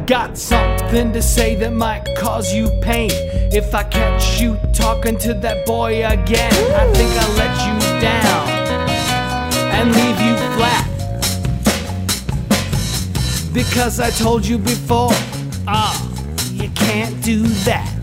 got something to say that might cause you pain. If I catch you talking to that boy again, I think I'll let you down and leave you flat. Because I told you before, you can't do that.